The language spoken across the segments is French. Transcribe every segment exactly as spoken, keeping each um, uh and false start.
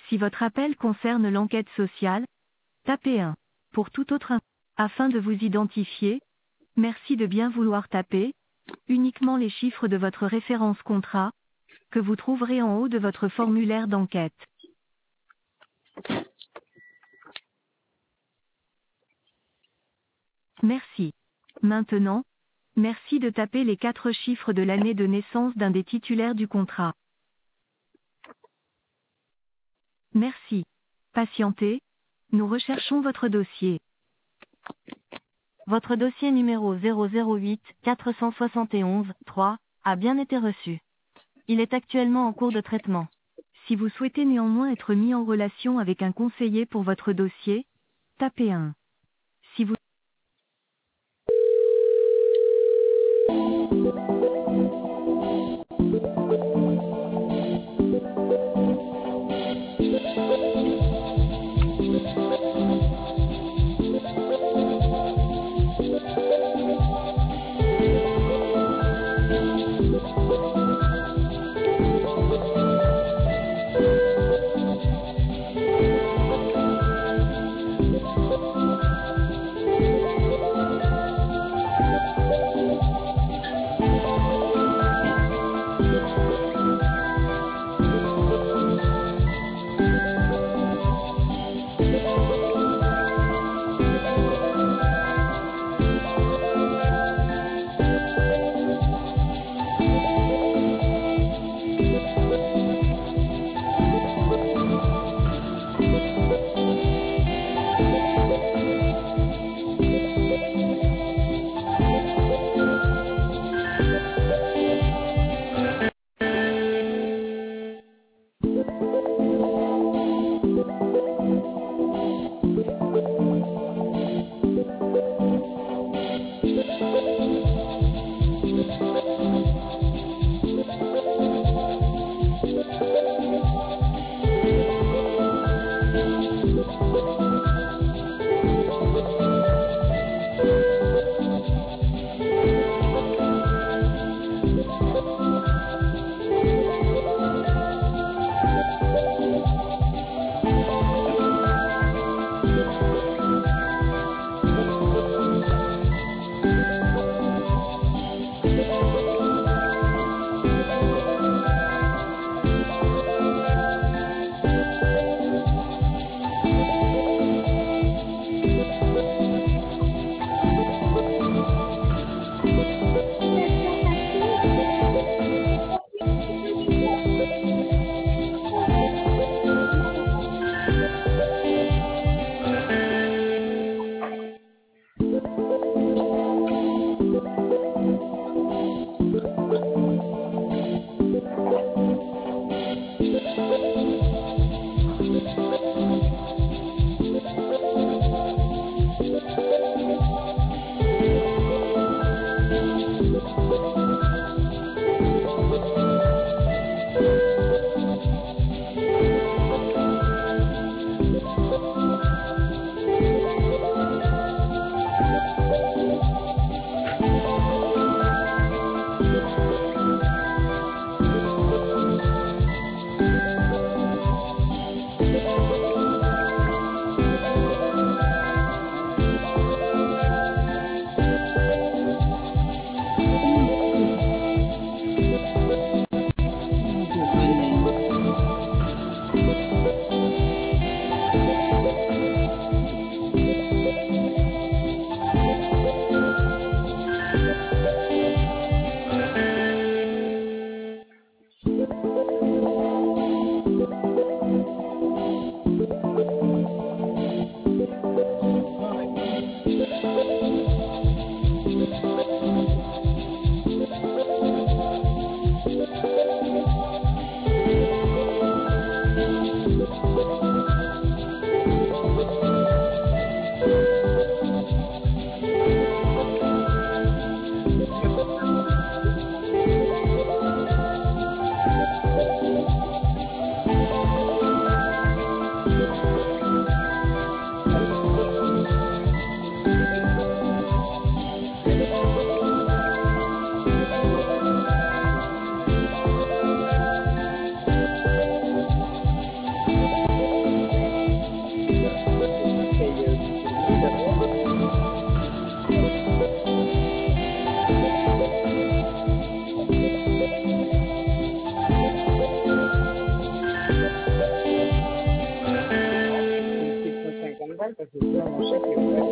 Si votre appel concerne l'enquête sociale, tapez un. Pour tout autre in- afin de vous identifier, merci de bien vouloir taper uniquement les chiffres de votre référence contrat, que vous trouverez en haut de votre formulaire d'enquête. Merci. Maintenant, merci de taper les quatre chiffres de l'année de naissance d'un des titulaires du contrat. Merci. Patientez, nous recherchons votre dossier. Votre dossier numéro zéro zéro huit quatre cent soixante et onze trois a bien été reçu. Il est actuellement en cours de traitement. Si vous souhaitez néanmoins être mis en relation avec un conseiller pour votre dossier, tapez un. Si vous mal parce que sinon mon chèque il va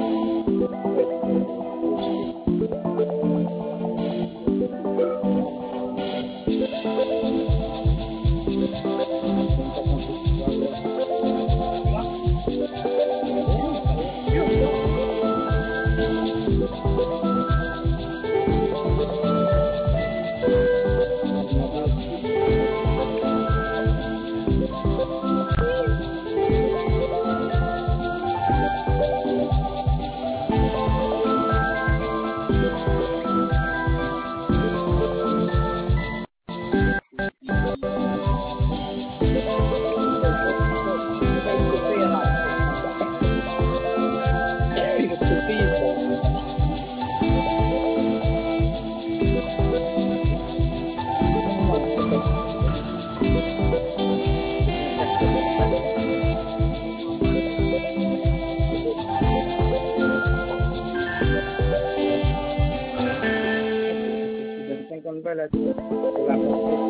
cinquante balles à tout. Pour la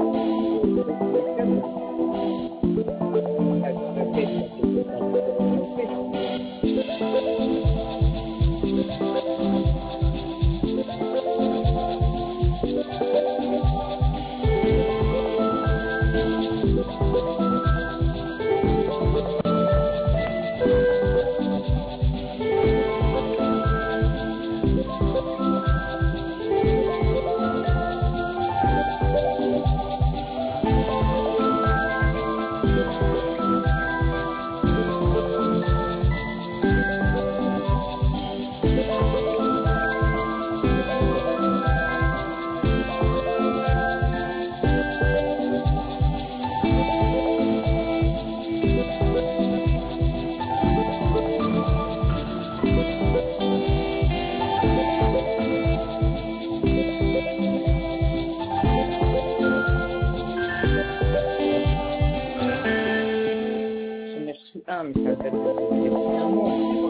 ah, mais ça date de un mois.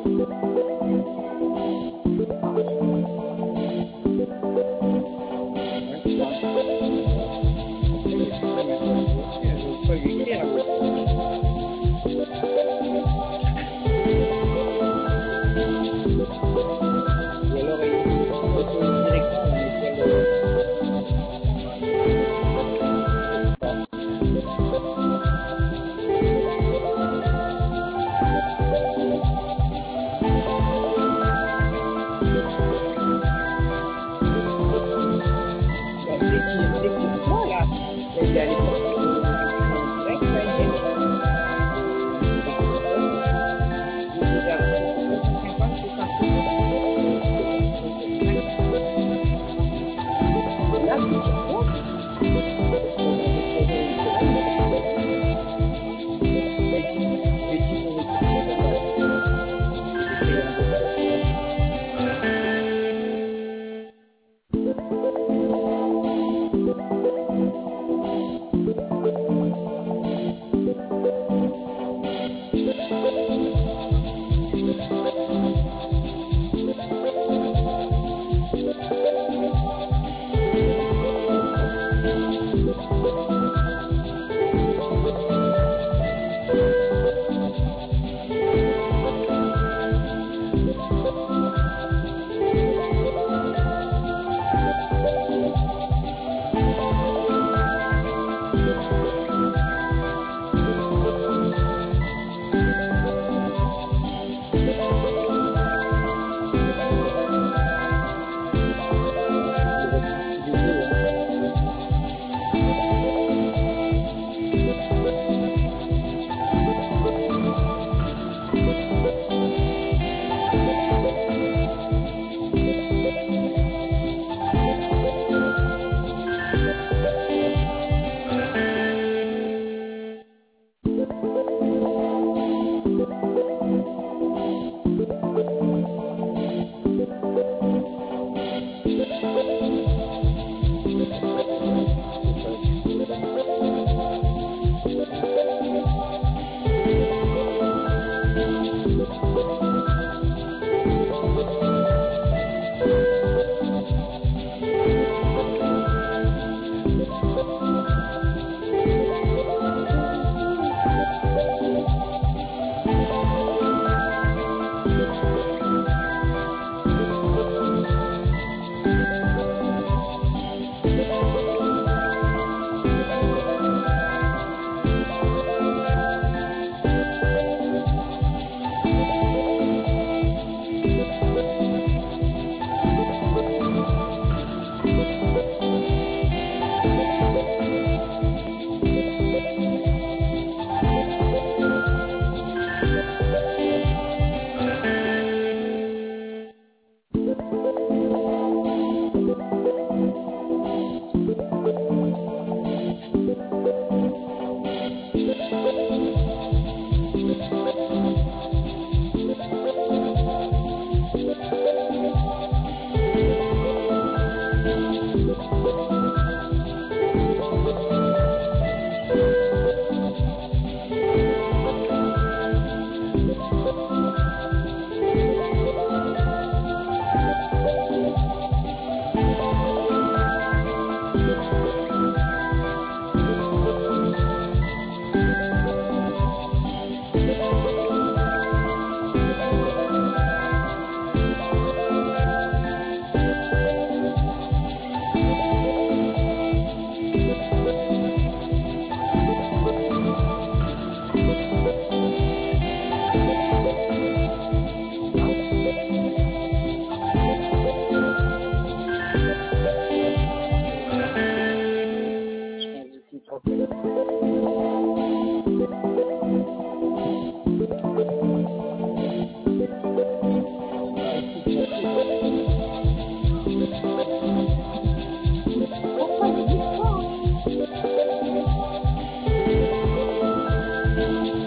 Je peux lui écrire. Ou alors il faut directement dans l'école.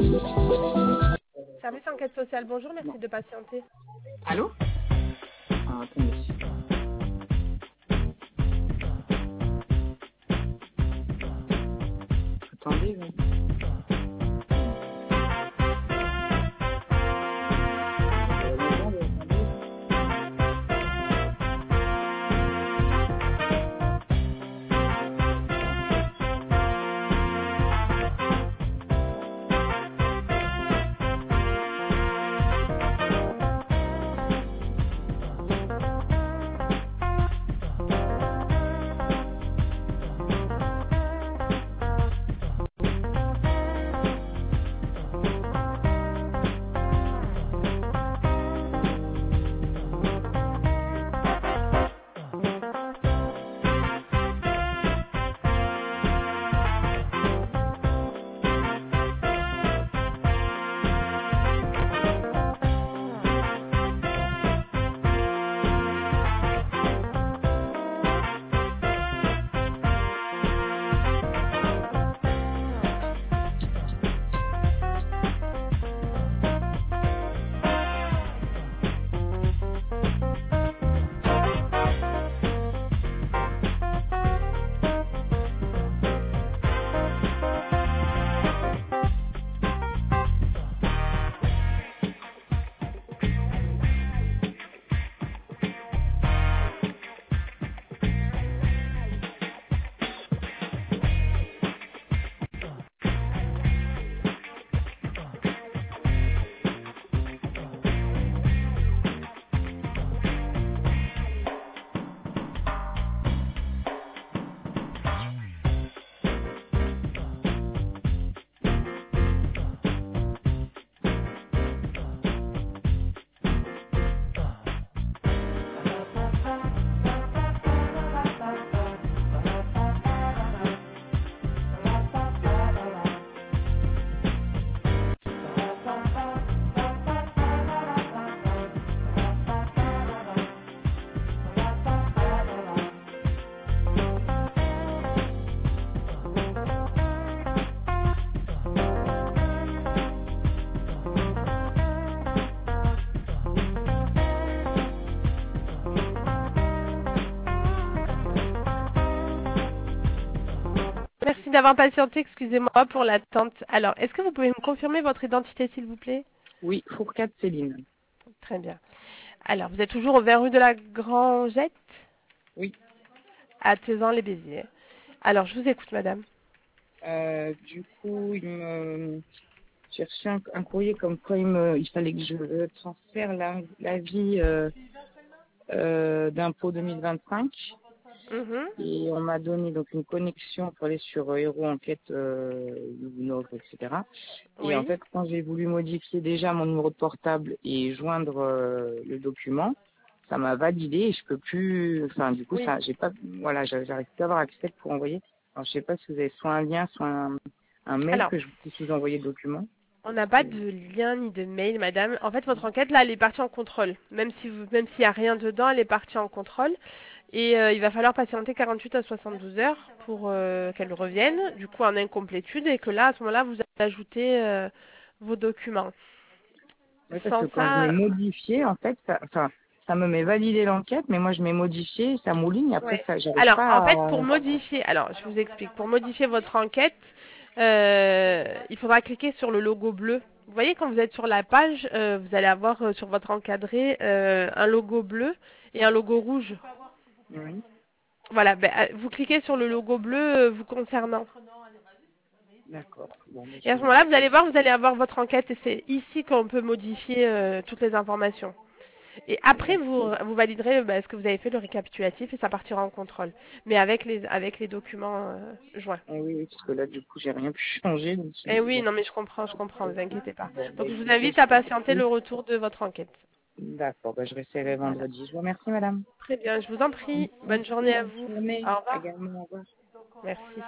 Service enquête sociale, bonjour, merci Non. de patienter. Allô? Ah, attendez. Attendez, oui. Merci d'avoir patienté, excusez-moi pour l'attente. Alors, est-ce que vous pouvez me confirmer votre identité, s'il vous plaît? Oui, Fourcade Céline. Très bien. Alors, vous êtes toujours au vingt rue de la Grangette, Oui. à Thézan-les-Béziers. Alors, je vous écoute, madame. Euh, du coup, il me... j'ai reçu un, un courrier comme quoi il, me... il fallait que je transfère la- l'avis euh, euh, d'impôt deux mille vingt-cinq. Mhm. Et on m'a donné donc une connexion pour aller sur euh, Hero Enquête, euh, Nov, et cetera. Et en Oui. fait, quand j'ai voulu modifier déjà mon numéro de portable et joindre euh, le document, ça m'a validé et je peux plus. Enfin, du coup, Oui. ça, j'ai pas. Voilà, j'a- j'arrive plus à avoir accès pour envoyer. Alors, je sais pas si vous avez soit un lien, soit un, un mail Alors, que je puisse vous envoyer le document. on n'a pas de lien ni de mail, madame. En fait, votre enquête, là, elle est partie en contrôle. Même si vous, même s'il n'y a rien dedans, elle est partie en contrôle. Et euh, il va falloir patienter quarante-huit à soixante-douze heures pour euh, qu'elle revienne, du coup en incomplétude, et que là, à ce moment-là, vous ajoutez euh, vos documents. Oui, parce que Sans quand je mets ça, modifié, en fait, ça, enfin, ça me met valider l'enquête, mais moi je mets modifié, ça mouline, et après ouais. ça, j'arrive Alors, pas en fait, à. pour modifier, alors, je vous explique, pour modifier votre enquête, euh, il faudra cliquer sur le logo bleu. Vous voyez, quand vous êtes sur la page, euh, vous allez avoir euh, sur votre encadré euh, un logo bleu et un logo rouge. Oui. Voilà, ben, euh, vous cliquez sur le logo bleu euh, vous concernant. D'accord. Bon, mais Et à je ce vais. moment-là, vous allez voir, vous allez avoir votre enquête et c'est ici qu'on peut modifier euh, toutes les informations. Et après, vous, vous validerez bah, ce que vous avez fait, le récapitulatif, et ça partira en contrôle. Mais avec les, avec les documents euh, joints. Ah oui, oui, parce que là, du coup, j'ai rien pu changer. Donc, Eh c'est- oui, bon. non mais je comprends, je comprends, vous inquiétez pas. Bon, bah, Donc je vous écoutez, invite je à vous patienter le remercie. retour de votre enquête. D'accord, bah, je resterai Voilà. vendredi. Je vous remercie, madame. Très bien, je vous en prie. Bonne Merci, journée à bonne vous. journée. Au revoir. Également, au revoir. Merci.